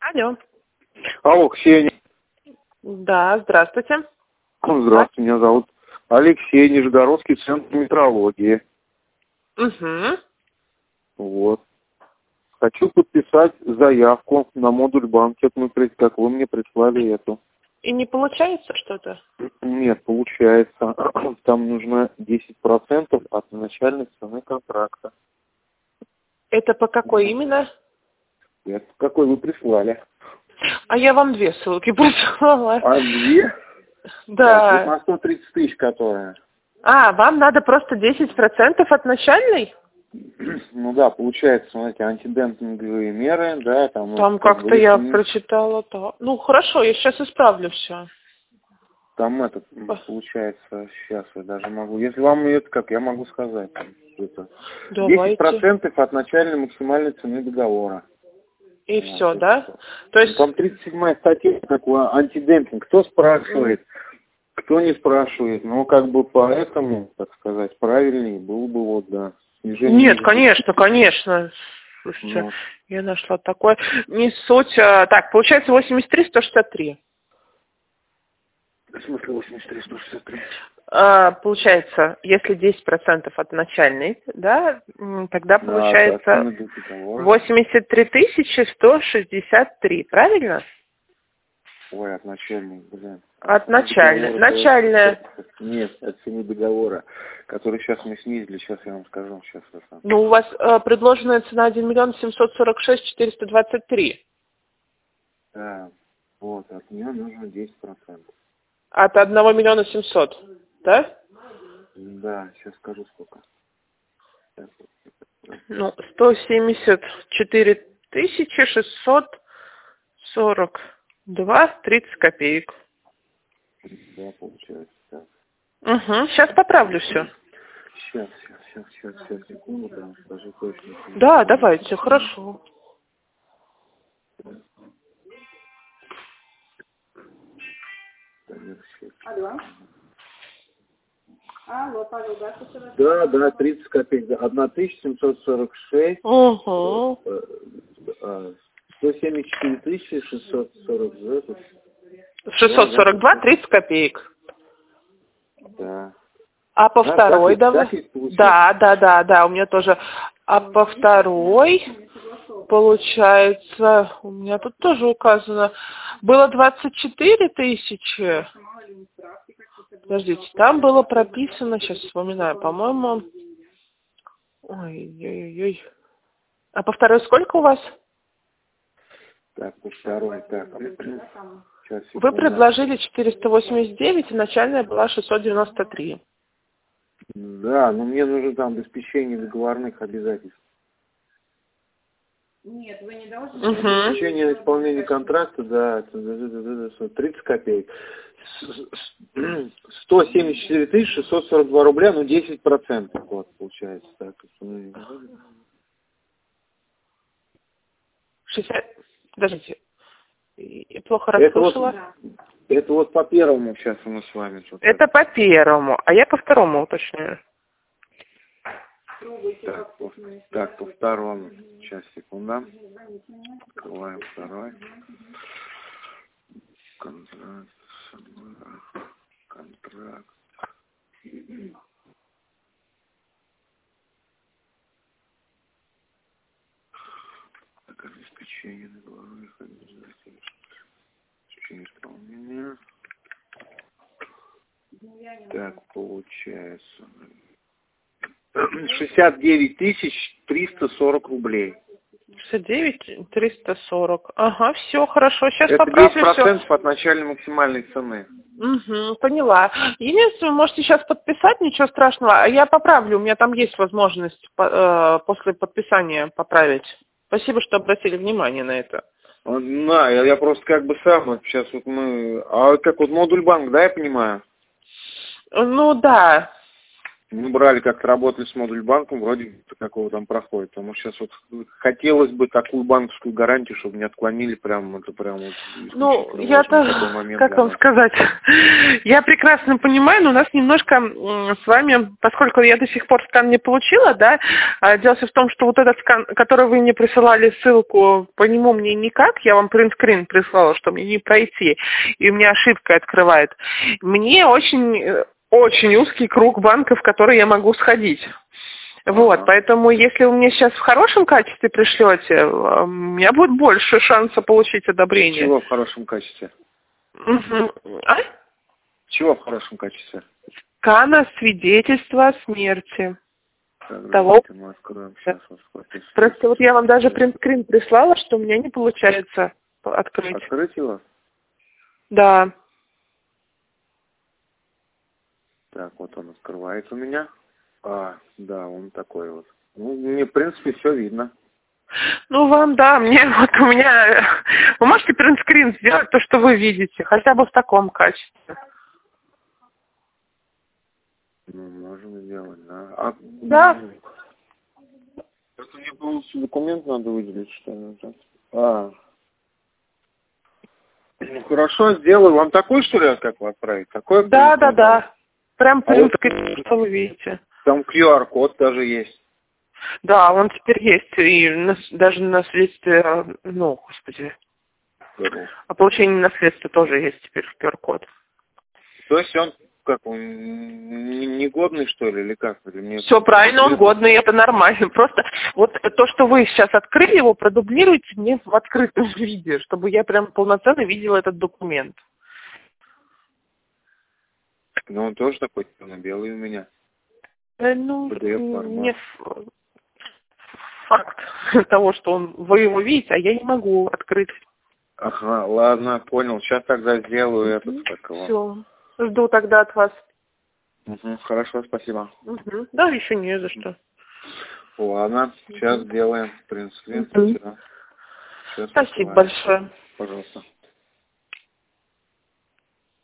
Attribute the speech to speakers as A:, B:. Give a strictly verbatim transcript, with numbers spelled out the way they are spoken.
A: Алло.
B: Алло, Ксения.
A: Да, здравствуйте.
B: Здравствуйте, меня зовут Алексей, Нижегородский центр метрологии.
A: Угу.
B: Вот. Хочу подписать заявку на модуль банки, как, мы, как вы мне прислали эту.
A: И не получается что-то?
B: Нет, получается. Там нужно десять процентов от начальной цены контракта.
A: Это по какой именно?
B: Нет, какой вы прислали?
A: А я вам две ссылки прислала.
B: А две?
A: Да.
B: Так, вот на сто тридцать тысяч, которая.
A: А, вам надо просто десять процентов от начальной?
B: Ну да, получается, смотрите, антидемпинговые меры, да, там...
A: Там
B: как
A: как-то
B: бы,
A: я
B: не...
A: прочитала то. Ну, хорошо, я сейчас исправлю все.
B: Там это, получается, сейчас я даже могу... Если вам это как, я могу сказать. Это десять процентов от начальной максимальной цены договора.
A: И
B: вот,
A: все, да?
B: Все.
A: То есть...
B: Там тридцать седьмая статья, такое антидемпинг. Кто спрашивает, кто не спрашивает. Ну, как бы поэтому, так сказать, правильнее было бы вот, да.
A: Нет, конечно, конечно. Слушайте, ну. Я нашла такое. Не суть. А, так, получается восемьдесят три сто шестьдесят три.
B: В смысле восемьдесят три сто шестьдесят три?
A: А, получается, если десять процентов от начальной, да, тогда да, получается восемьдесят три тысячи сто шестьдесят три, правильно?
B: Ой, от начальной, блин.
A: От начальной. Начальная.
B: Нет, от цены договора, который сейчас мы снизили, сейчас я вам скажу. Сейчас, сейчас.
A: Ну, у вас э, предложенная цена один миллион семьсот сорок шесть четыреста двадцать три.
B: Да, вот, от нее нужно десять процентов.
A: От одного миллиона семьсот, да?
B: Да, сейчас скажу сколько. Сейчас.
A: Ну, сто семьдесят четыре тысячи шестьсот сорок два тридцать копеек.
B: Да, получается так.
A: Угу, сейчас поправлю все.
B: Сейчас, сейчас, сейчас, сейчас, сейчас, секунду, прям скажу точно.
A: Да, давайте, хорошо.
C: Алло. Алло, Павел, да,
B: да, да, тридцать копеек, тысяча семьсот сорок шесть.
A: Угу.
B: сто семьдесят четыре тысячи шестьсот сорок два.
A: шестьсот сорок два тридцать копеек.
B: Да.
A: А по
B: да,
A: второй давай? Да, да, да, да, у меня тоже. А по второй, получается, у меня тут тоже указано, было двадцать четыре тысячи. Подождите, там было прописано, сейчас вспоминаю, по-моему, ой-ой-ой. А по второй сколько у вас?
B: Так, по второй, так. Сейчас,
A: вы предложили четыреста восемьдесят девять, и начальная была шестьсот девяносто три.
B: Да, но мне нужно там обеспечение договорных обязательств.
C: Нет, вы не должны.
A: Угу.
B: Обеспечение исполнения контракта, да, тридцать копеек. сто семьдесят четыре тысячи шестьсот сорок два рубля, ну десять процентов, вот, получается. Так.
A: шестьдесят... Подождите, я плохо расслышала.
B: Это вот, это вот по первому сейчас мы с вами.
A: Это по первому, а я по второму уточняю.
B: Так, по, так, по второму. Сейчас, секунда. Открываем второй. Контракт. Контракт. Так, обеспечение договорных обязательств. Обеспечение исполнения. Так, получается... шестьдесят девять тысяч триста сорок рублей.
A: шестьдесят девять триста сорок. Ага, все, хорошо. Сейчас
B: это
A: поправлю
B: десять процентов
A: все.
B: от начальной максимальной цены.
A: Угу, поняла. Единственное, вы можете сейчас подписать, ничего страшного. А я поправлю, у меня там есть возможность э, после подписания поправить. Спасибо, что обратили внимание на это.
B: Да, я, я просто как бы сам, сейчас вот мы... А как вот модуль банк, да, я понимаю?
A: Ну, да.
B: Мы брали, как работали с модуль банком, вроде какого там проходит. Потому что сейчас вот хотелось бы такую банковскую гарантию, чтобы не отклонили прям, это прям вот.
A: Ну, я-то, как вам сказать, я прекрасно понимаю, но у нас немножко с вами, поскольку я до сих пор скан не получила, да, дело в том, что вот этот скан, который вы мне присылали ссылку, по нему мне никак, я вам принтскрин прислала, что мне не пройти, и у меня ошибка открывает. Мне очень... Очень узкий круг банков, в которые я могу сходить. Вот, ага. Поэтому если вы мне сейчас в хорошем качестве пришлете, у меня будет больше шанса получить одобрение.
B: Чего в хорошем качестве?
A: Угу. А?
B: Чего в хорошем качестве?
A: Скана свидетельства о смерти.
B: Так,
A: того.
B: Мы откроем сейчас, вот,
A: Просто вот я вам даже принтскрин прислала, что у меня не получается открыть.
B: Открыть его?
A: Да.
B: Так, вот он открывается у меня. А, да, он такой вот. Ну, мне, в принципе, все видно.
A: Ну, вам, да, мне, вот у меня... Вы можете принтскрин сделать то, что вы видите, хотя бы в таком качестве?
B: Ну, можем сделать, да. А,
A: да.
B: Это мне полностью документ надо выделить, что ли? А. Ну, хорошо, сделаю. Вам такой, что ли, как вы отправить? Такой?
A: Да, да, да. Прям принтскрин, а что вы видите.
B: Там ку ар код даже есть.
A: Да, он теперь есть. И на, даже на следствие, ну, господи,
B: Да.
A: о получении наследства тоже есть теперь ку ар код.
B: То есть он как, он негодный, что ли, или как? Или мне
A: все правильно, он годный, это нормально. Просто вот то, что вы сейчас открыли его, продублируйте мне в открытом виде, чтобы я прям полноценно видела этот документ.
B: Ну, он тоже такой черно-белый у меня.
A: Э, ну, не факт того, что он, вы его видите, а я не могу открыть.
B: Ага, ладно, понял. Сейчас тогда сделаю
A: mm-hmm.
B: этот. Такого.
A: Все. Жду тогда от вас.
B: Угу, хорошо, спасибо.
A: Угу. Да, еще не за что.
B: Ладно, сейчас угу. сделаем, в принципе.
A: Угу.
B: Все. Сейчас
A: спасибо большое.
B: Пожалуйста.